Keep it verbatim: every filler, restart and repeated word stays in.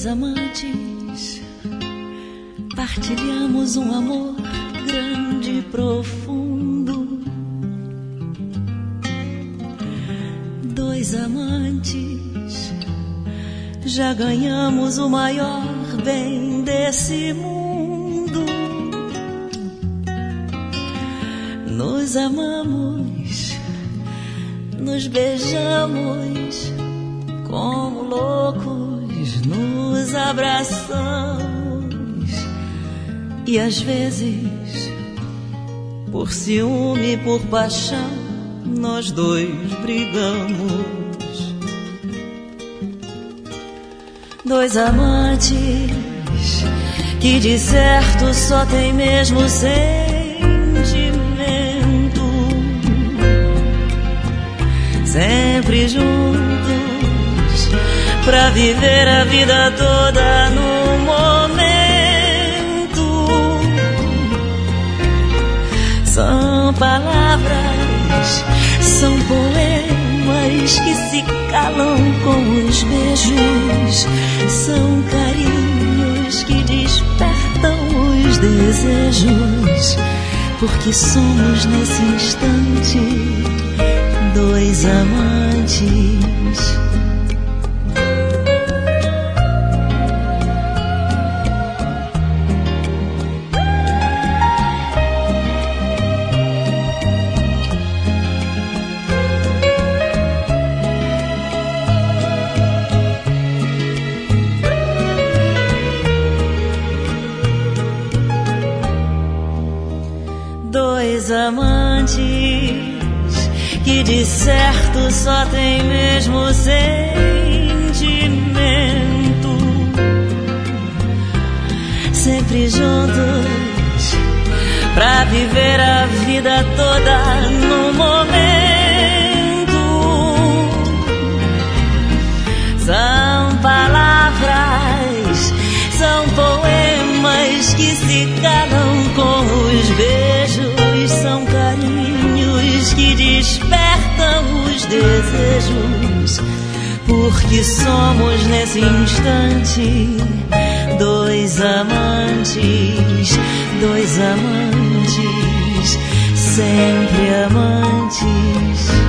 Dois amantes, partilhamos um amor grande e profundo. Dois amantes, já ganhamos o maior bem desse mundo. Nos amamos, nos beijamos como loucos, nos abraçamos e às vezes, por ciúme e por paixão, nós dois brigamos. Dois amantes que de certo só tem mesmo sentimento, sempre juntos pra viver a vida toda no momento. São palavras, são poemas que se calam com os beijos, são carinhos que despertam os desejos, porque somos nesse instante dois amantes. Dois amantes que de certo só tem mesmo sentimento, sempre juntos pra viver a vida toda no momento. São palavras, são poemas que se calam com os beijos, são carinhos que despertam os desejos, porque somos nesse instante dois amantes, dois amantes, sempre amantes.